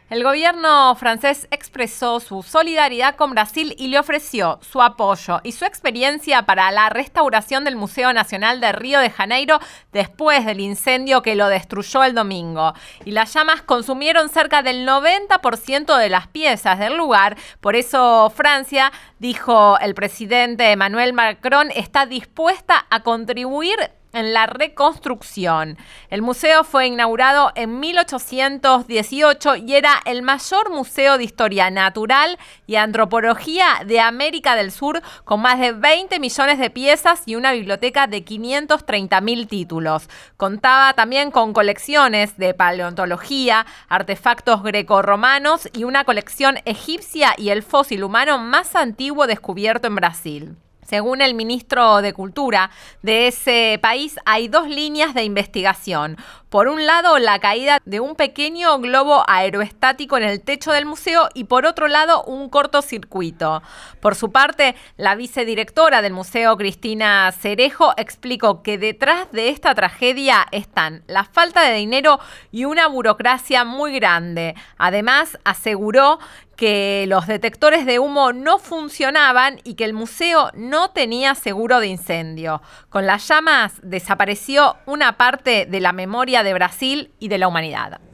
El gobierno francés expresó su solidaridad con Brasil y le ofreció su apoyo y su experiencia para la restauración del Museo Nacional de Río de Janeiro después del incendio que lo destruyó el domingo. Y las llamas consumieron cerca del 90% de las piezas del lugar. Por eso Francia, dijo el presidente Emmanuel Macron, está dispuesta a contribuir en la reconstrucción. El museo fue inaugurado en 1818 y era el mayor museo de historia natural y antropología de América del Sur, con más de 20 millones de piezas y una biblioteca de 530.000 títulos. Contaba también con colecciones de paleontología, artefactos grecorromanos y una colección egipcia y el fósil humano más antiguo descubierto en Brasil. Según el ministro de Cultura de ese país, hay dos líneas de investigación. Por un lado, la caída de un pequeño globo aerostático en el techo del museo y por otro lado, un cortocircuito. Por su parte, la vicedirectora del museo, Cristina Cerejo, explicó que detrás de esta tragedia están la falta de dinero y una burocracia muy grande. Además, aseguró que los detectores de humo no funcionaban y que el museo no tenía seguro de incendio. Con las llamas desapareció una parte de la memoria de Brasil y de la humanidad.